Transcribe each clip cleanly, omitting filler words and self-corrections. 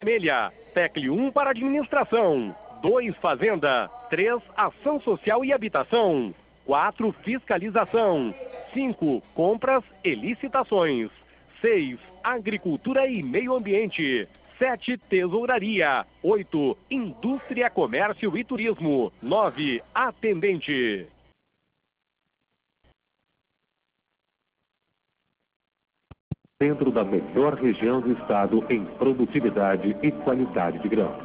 Vermelha. Tecle 1 para administração. 2, fazenda. 3, ação social e habitação. 4, fiscalização. 5, compras e licitações. 6, agricultura e meio ambiente. 7, tesouraria. 8, indústria, comércio e turismo. 9, atendente. Dentro da melhor região do estado em produtividade e qualidade de grãos.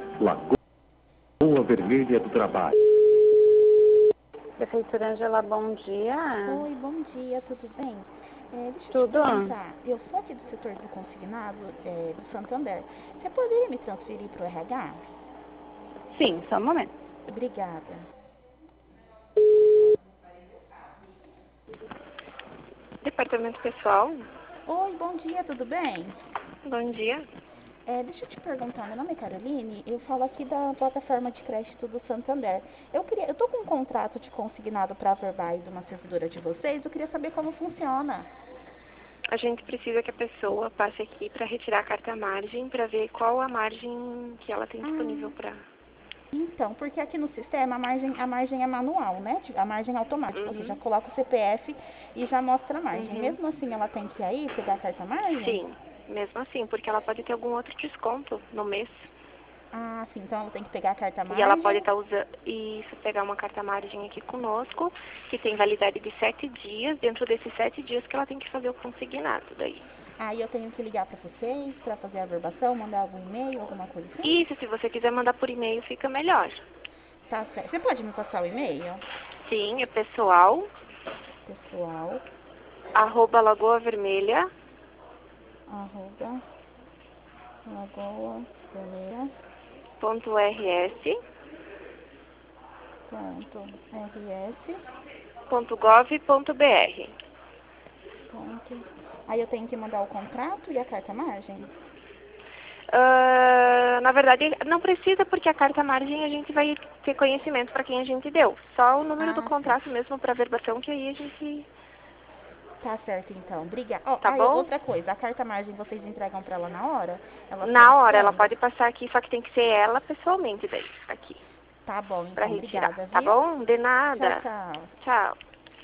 Lagoa Vermelha do Trabalho. Prefeitura Angela, bom dia. Oi, bom dia, tudo bem? Deixa eu te Tudo. perguntar, eu sou aqui do setor do consignado do Santander. Você poderia me transferir para o RH? Sim, só um momento. Obrigada. Departamento pessoal, Oi, bom dia, tudo bem? bom dia. Deixa eu te perguntar, meu nome é Caroline, eu falo aqui da plataforma de crédito do Santander. Eu tô com um contrato de consignado para a Verbais, uma servidora de vocês, eu queria saber como funciona. A gente precisa que a pessoa passe aqui para retirar a carta margem, para ver qual a margem que ela tem disponível para... Então, porque aqui no sistema a margem é manual, né? A margem é automática. Você já coloca o CPF e já mostra a margem. Mesmo assim, ela tem que ir aí pegar a carta margem? Sim, mesmo assim, porque ela pode ter algum outro desconto no mês. Ah, sim. Então ela tem que pegar a carta margem. E ela pode estar usando isso, pegar uma carta margem aqui conosco, que tem validade de 7 dias. Dentro desses 7 dias que ela tem que fazer o consignado daí. Aí eu tenho que ligar para vocês para fazer a verbação, mandar algum e-mail, alguma coisa assim? Isso, se você quiser mandar por e-mail, fica melhor. Tá certo. Você pode me passar o e-mail? Sim, é pessoal, Pessoal, @lagoavermelha, arroba, Lagoa Vermelha, .rs, .rs, .gov.br. Aí eu tenho que mandar o contrato e a carta margem? Na verdade, não precisa, porque a carta margem a gente vai ter conhecimento para quem a gente deu. Só o número do contrato mesmo para verbação, que aí a gente... Tá certo, então. Obrigada. Tá bom? Outra coisa, a carta margem vocês entregam para ela na hora? Ela Na hora, ela quando? pode passar aqui, só que tem que ser ela pessoalmente daí, aqui. Tá bom, Pra então. retirar, Obrigada, tá viu? bom? De nada. Tchau, tchau. Tchau.